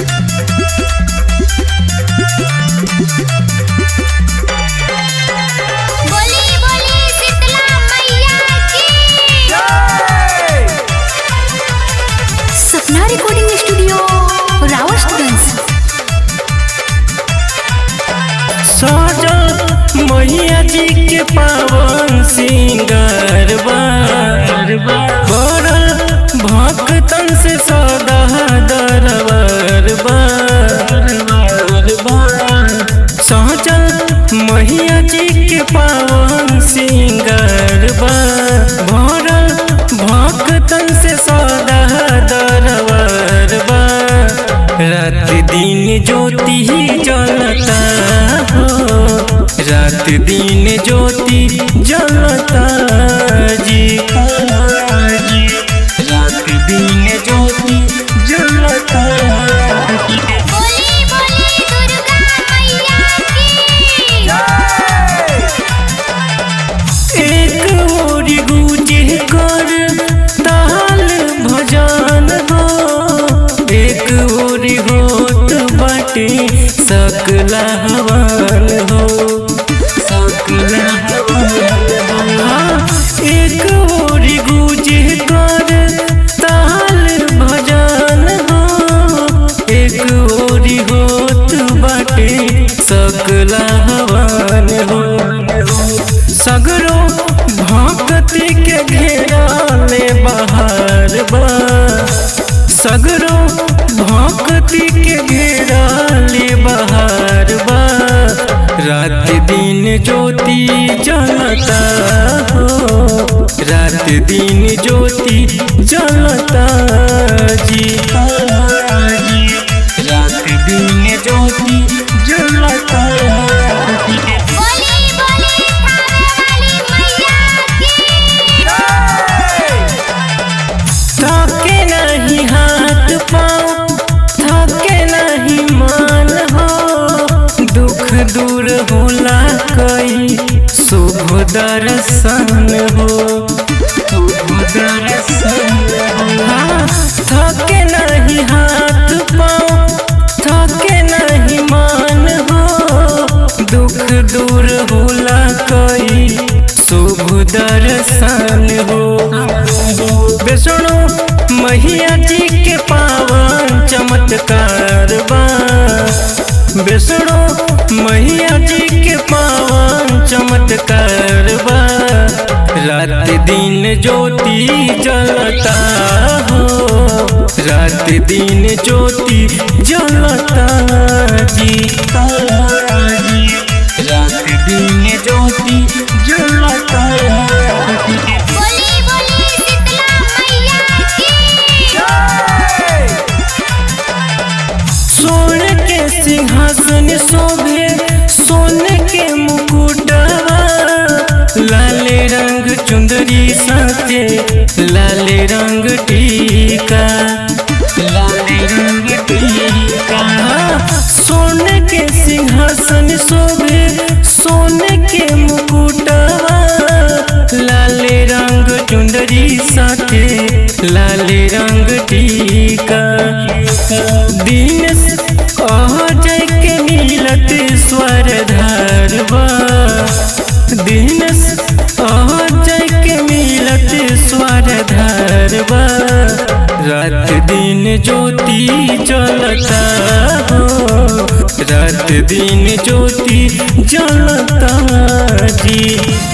मैया जी के पावन सिंगार बड़ा भक्तन से सदा दरबार सहजल मैया जी के पावन सिंगार बड़ा भक्तन से सदा दरबार रात दिन ज्योति ही जलता हो, रात दिन ज्योति जलता जी, रात दिन ज्योति जलता। बोली बोली दुर्गा मैया की। एक ओरी गूंजे कर ताल भजन हो, एक ओरी होत बाटे सकला हवन हो, सकला हवन हो। एक ओरी गूंजे कर ताल भजन हो, एक ओरी होत बाटे सकला हवन हो। सगरो भक्ति के घेरा ले बहार बा, सगरो भक्ति के घेरा ले बहार बा। रात दिन ज्योति जलता हो, रात दिन ज्योति जलता जी, रात दिन ज्योति जलता। बोली बोली थाने वाली मैया की। थके नहीं हाथ पाँव, थके नहीं मन हो, दुख दूर होला कई शुभ दर्शन हो, शुभ दर्शन हो। हाँ, थके नहीं हाथ पाँव, थके नहीं मन हो, दुख दूर होला कई शुभ दर्शन हो। वैष्णो मैया जी के पावन चमत्कार बा, वैष्णो मैया जी के पावन चमत्कार बा। रात दिन ज्योति जलता हो, रात दिन ज्योति जलता जी, रात दिन ज्योति जलता। बोली बोली शीतला मैया की। सोने के सिंहासन शोभे सोने के मुकुटवा, लाले रंग चुंदरी साथे लाले रंग टीका, लाले रंग टीका। सोने के सिंहासन शोभे सोने के मुकुटवा, लाले रंग चुंदरी साथे लाले रंग टीका। दिन अजय के मिलत स्वर धारवा, दिन अजय के मिलत स्वर धारवा। रात दिन ज्योति जलता हो, रात दिन ज्योति जलता जी।